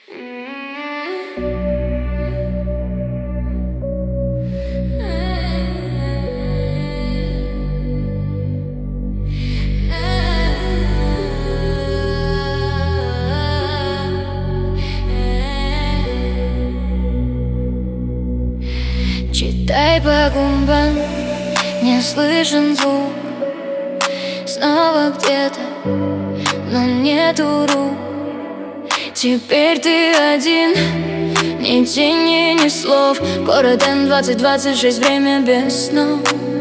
Читай по губам, не слышен звук. Снова где-то, но нету рук. Теперь ты один, ни тени, ни слов. Город Н2026, время без снов.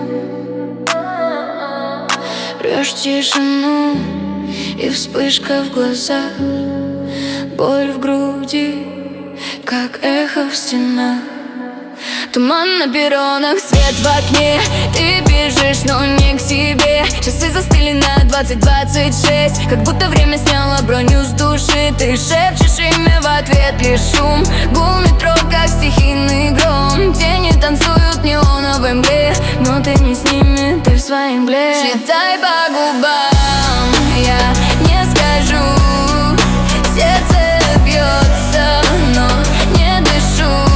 Рвешь тишину, и вспышка в глазах, боль в груди, как эхо в стенах. Туман на перронах, свет в окне. Ты бежишь, но не к себе. Часы застыли на 20:26, как будто время сняло броню с души. Ты шепчешь имя, в ответ лишь шум. Гул метро, как стихийный гром. Тени танцуют в неоновой мгле, но ты не с ними, ты в своей мгле. Читай по губам, я не скажу. Сердце бьется, но не дышу.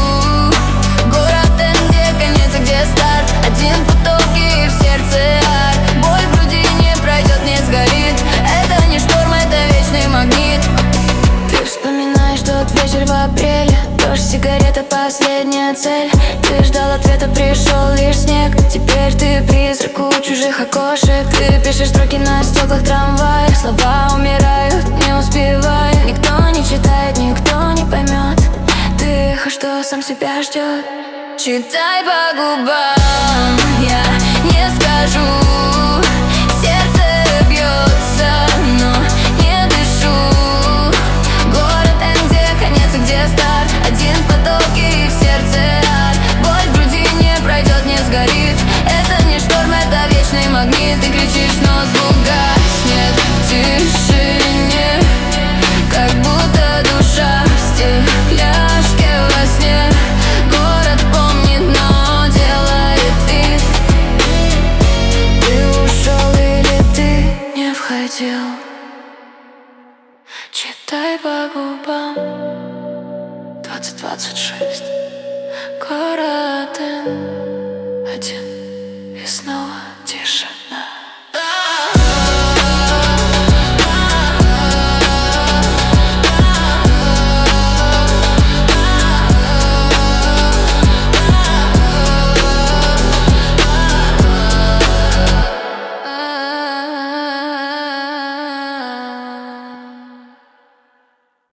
Один поток и в сердце ад. Боль в груди не пройдет, не сгорит. Это не шторм, это вечный магнит. Ты вспоминаешь тот вечер в апреле. Дождь, сигарета, последняя цель. Ты ждал ответа, пришел лишь снег. Теперь ты призрак у чужих окошек. Ты пишешь строки на стеклах трамвая. Слова умирают, не успевая. Никто не читает, никто не поймет. Ты эхо, что сам себя ждет. Читай по губам, я не скажу. Сердце бьется, но не дышу. Город Н, где конец и где старт. Один в потоке и в сердце ад. Боль в груди не пройдет, не сгорит. Это не шторм, это вечный магнит. Ты кричишь, но звук гаснет в тишине, как будто душа в стекляшке во сне. Город помнит, но делает вид. Ты ушел или ты не входил? Читай по губам. 20:26, город Н.